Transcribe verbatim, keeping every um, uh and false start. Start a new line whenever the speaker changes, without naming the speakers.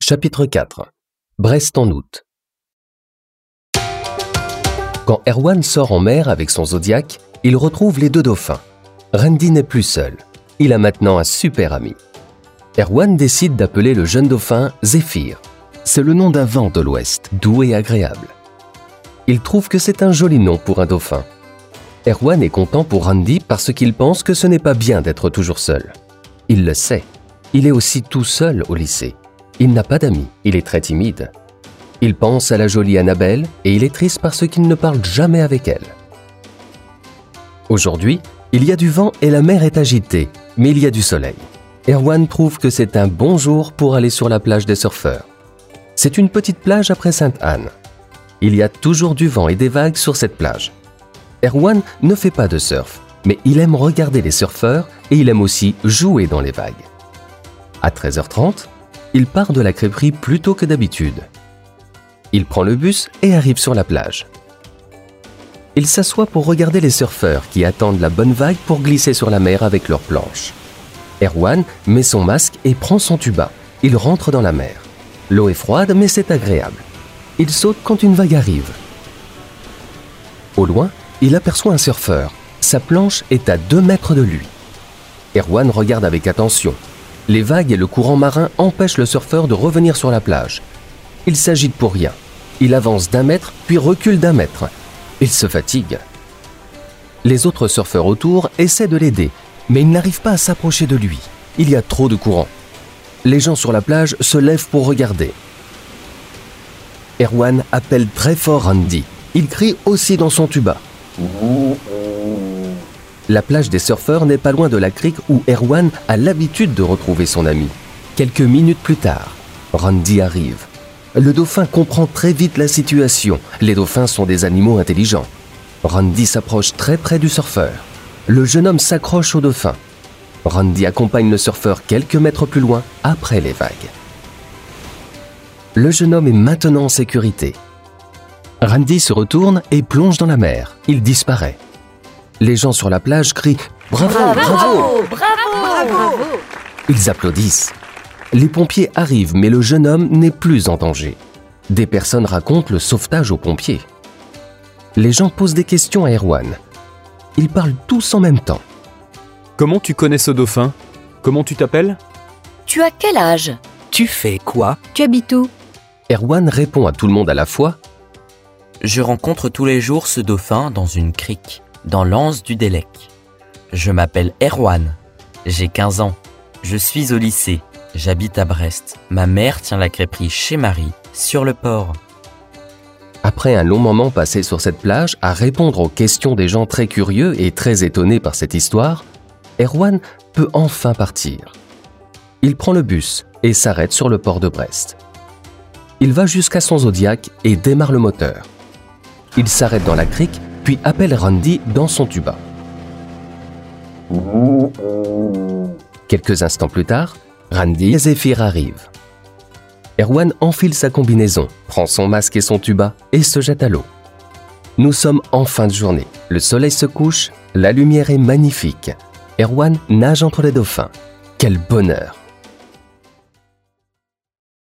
Chapitre quatre. Brest en août. Quand Erwan sort en mer avec son Zodiac, il retrouve les deux dauphins. Randy n'est plus seul. Il a maintenant un super ami. Erwan décide d'appeler le jeune dauphin Zéphyr. C'est le nom d'un vent de l'ouest, doux et agréable. Il trouve que c'est un joli nom pour un dauphin. Erwan est content pour Randy parce qu'il pense que ce n'est pas bien d'être toujours seul. Il le sait. Il est aussi tout seul au lycée. Il n'a pas d'amis, il est très timide. Il pense à la jolie Annabelle et il est triste parce qu'il ne parle jamais avec elle. Aujourd'hui, il y a du vent et la mer est agitée, mais il y a du soleil. Erwan trouve que c'est un bon jour pour aller sur la plage des surfeurs. C'est une petite plage après Sainte-Anne. Il y a toujours du vent et des vagues sur cette plage. Erwan ne fait pas de surf, mais il aime regarder les surfeurs et il aime aussi jouer dans les vagues. À treize heures trente, il part de la crêperie plus tôt que d'habitude. Il prend le bus et arrive sur la plage. Il s'assoit pour regarder les surfeurs qui attendent la bonne vague pour glisser sur la mer avec leurs planches. Erwan met son masque et prend son tuba. Il rentre dans la mer. L'eau est froide, mais c'est agréable. Il saute quand une vague arrive. Au loin, il aperçoit un surfeur. Sa planche est à deux mètres de lui. Erwan regarde avec attention. Les vagues et le courant marin empêchent le surfeur de revenir sur la plage. Il s'agite pour rien. Il avance d'un mètre, puis recule d'un mètre. Il se fatigue. Les autres surfeurs autour essaient de l'aider, mais ils n'arrivent pas à s'approcher de lui. Il y a trop de courant. Les gens sur la plage se lèvent pour regarder. Erwan appelle très fort Randy. Il crie aussi dans son tuba. La plage des surfeurs n'est pas loin de la crique où Erwan a l'habitude de retrouver son ami. Quelques minutes plus tard, Randy arrive. Le dauphin comprend très vite la situation. Les dauphins sont des animaux intelligents. Randy s'approche très près du surfeur. Le jeune homme s'accroche au dauphin. Randy accompagne le surfeur quelques mètres plus loin, après les vagues. Le jeune homme est maintenant en sécurité. Randy se retourne et plonge dans la mer. Il disparaît. Les gens sur la plage crient « Bravo, bravo, bravo, bravo, bravo !» Ils applaudissent. Les pompiers arrivent, mais le jeune homme n'est plus en danger. Des personnes racontent le sauvetage aux pompiers. Les gens posent des questions à Erwan. Ils parlent tous en même temps.
Comment tu connais ce dauphin? Comment tu t'appelles?
Tu as quel âge?
Tu fais quoi?
Tu habites où?
Erwan répond à tout le monde à la fois.
Je rencontre tous les jours ce dauphin dans une crique, dans l'anse du Délec. Je m'appelle Erwan. J'ai quinze ans. Je suis au lycée. J'habite à Brest. Ma mère tient la crêperie chez Marie, sur le port.
Après un long moment passé sur cette plage à répondre aux questions des gens très curieux et très étonnés par cette histoire, Erwan peut enfin partir. Il prend le bus et s'arrête sur le port de Brest. Il va jusqu'à son Zodiac et démarre le moteur. Il s'arrête dans la crique, puis appelle Randy dans son tuba. Quelques instants plus tard, Randy et Zéphyr arrivent. Erwan enfile sa combinaison, prend son masque et son tuba et se jette à l'eau. Nous sommes en fin de journée. Le soleil se couche, la lumière est magnifique. Erwan nage entre les dauphins. Quel bonheur!